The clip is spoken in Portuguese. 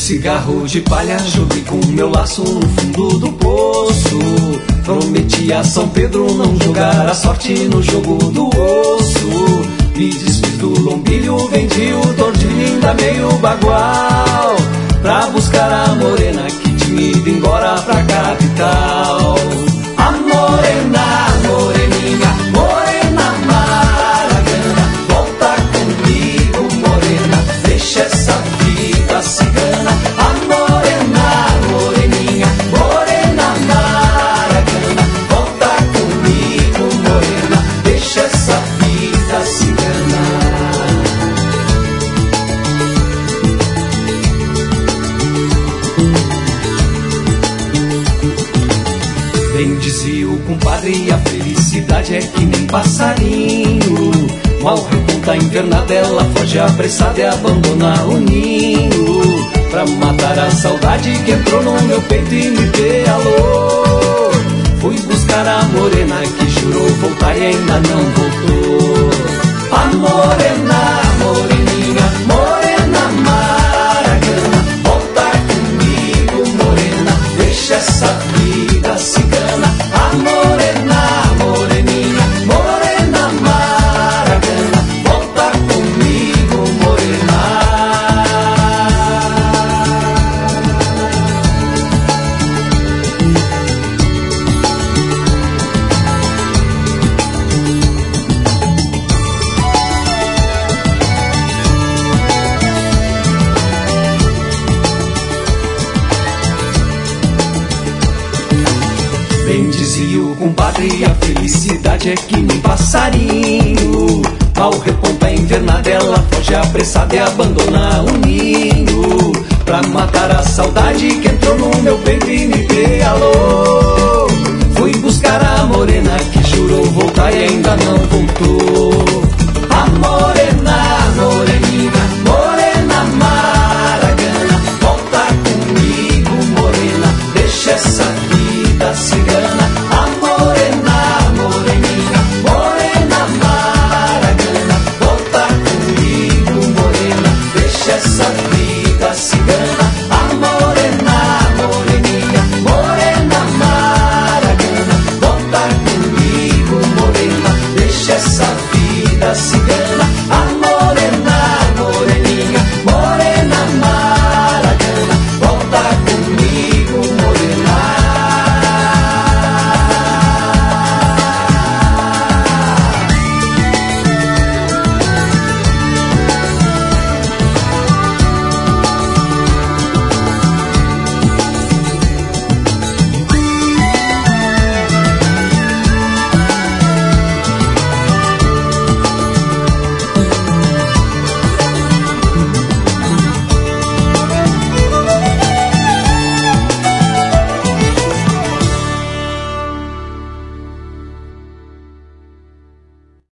cigarro de palha, joguei com meu laço no fundo do poço. Prometi a São Pedro não jogar a sorte no jogo do osso. Me desfiz do lombilho, vendi o tordilho, ainda meio bagual, pra buscar a morena que tinha ido embora pra capital. A morena, moreninha, morena maragana, volta comigo, morena, deixa essa vida cigana. A morena, moreninha, morena maragana, volta comigo, morena, deixa essa vida cigana. Bem dizia o compadre, a felicidade é que nem passarinho. Mal reponta a invernada, ela foge apressada e abandona o ninho, pra matar a saudade que entrou no meu peito e me pealou. Fui buscar a morena que jurou voltar e ainda não voltou. A morena, moreninha, morena maragana, volta comigo, morena, deixa essa vida cigana. A morena, moreninha, morena maragana, volta comigo, morena. Bem dizia o compadre, a felicidade é que nem passarinho. Mal reponta a invernada, ela foge apressada e abandona o ninho, pra matar a saudade que entrou no meu peito e me pealou. Fui buscar a morena que jurou voltar e ainda não voltou. A morena, moreninha, morena maragana, volta comigo, morena, deixa essa vida cigana. A morena, moreninha, morena maragana, volta comigo, morena, deixa essa vida cigana. A morena, moreninha, morena maragana, volta comigo, morena, deixa essa vida cigana.